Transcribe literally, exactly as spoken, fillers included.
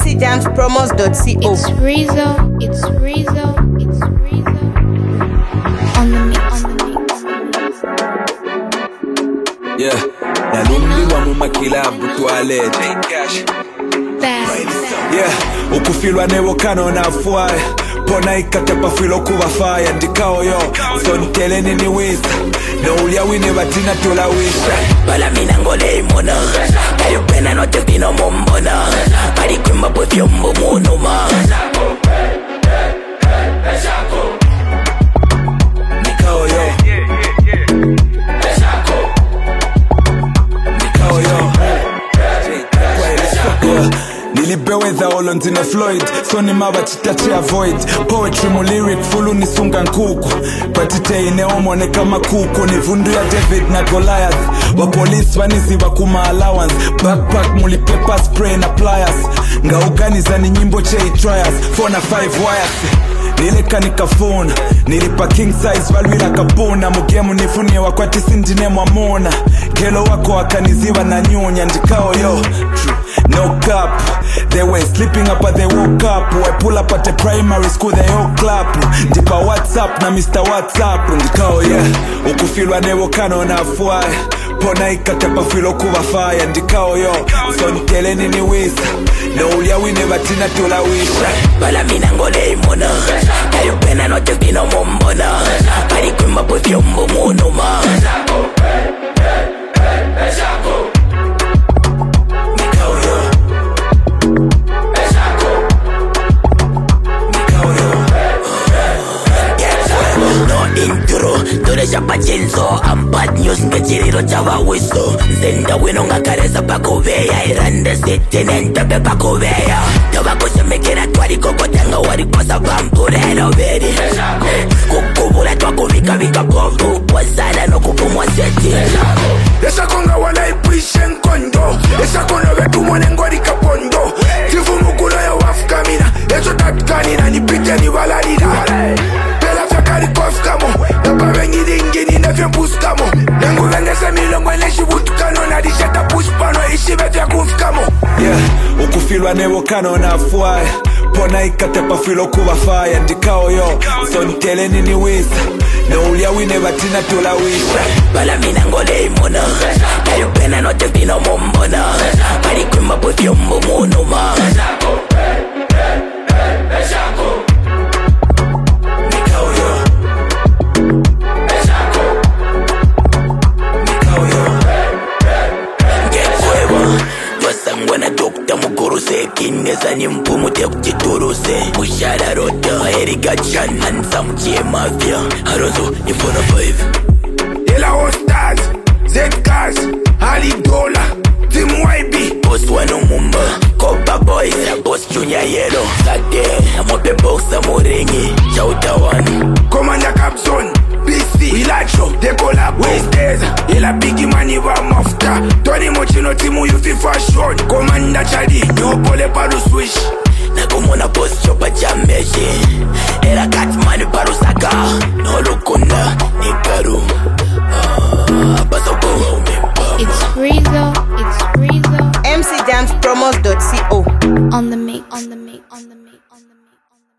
c jams promos dot co. It's Rizzo, it's Rizzo, it's Rizzo. On the mix, on the mix. Yeah, nalumbi wa mumakilabu toilet. Yeah, ukufilwa newokano na fuaya pona ikatepa filo kuwa fire ndikao yo so nteleni ni wisa no ulia wine batina tola wisha bala mina ngole imona kayo pena no te vino mombona pari kwimba po vyombo munuma nikao yo nikao yo nilibewe za olonzine Floyd so ni maba chitache avoid poetry mu lyric fulu nisunga nkuku patite ineomone kama kuku ni vundu ya David na Goliath wa police wanizi wakuma allowance backpack muli pepper spray na pliers nga uganiza ni nyimbo chei trials four na five wires nileka nikafuna nilipa king size valwira kapuna mugemu nifunie wakwati sindine mwamona kelo wako wakaniziwa na nyunya ndikao yo no cap they were sleeping up but they woke up we pull up at the primary school they all clap ndipa WhatsApp na Mister WhatsApp ndikao yeah ukufilwa newokano na fuaya pona ikatepa filo kuwa fire ndikao yo so nteleni ni wisa no ulia wine batina tola wisha bala mina ngole imona kayo pena no te vino mombona pari kwimba po vyombo munuma Toresha pachenzo I'm bad news ngechiriro chava wiso Zenda wino ngakareza pakuveya Irande city nentabe pakuveya Tova kusemekera twari kokotanga wari kosa vampurero veri Kukubula twakuvika vika bovu Wazana no kupumwa seti Esa konga wana ipuishe nkondo Esa kono vetu mwane ngori kapondo Tifu mukulo ya wafukamina Ezo tatkanina nipite ni valarira Pela fyakari kofkamo Napa vengi dingini nefye mpuskamo Nengu vengese milongo neshi vutukano Nadisheta pushpano ishive fya kufkamo Yeah, ukufilwa newokano na fuaya pona ikatepa filo kuwa fire ndikao yo so nteleni ni wisa no ulia wine batina tola wisha bala mina ngole imona kayo pena no te vino mombona pari kwimba po vyombo munuma Kineza ni mpumu te kuchituruse Mushara rota Erika Chan Handsome J Mafia Harozo ni four na five Ela Hostaz Z-Cars Ali Dola Team Y B Boss wano mumba Copa Boys Boss Junior Yellow Sade Amope Boxa Morengi Chauta one Commander Capson B C Wilacho De Collab Wastes Ela Biggie Mani wa Mafta Tony Mochino Timu Yufi Fashion Commander Chadi Nyopole Paru Swish Nakumona Boss Chopa Chameshi Ela Catman Paru Saka No Lukunda Nikaru It's Rizzo, it's Rizzo. m c jams promos dot co. On the mix, on the mix, on the mix, on the mix.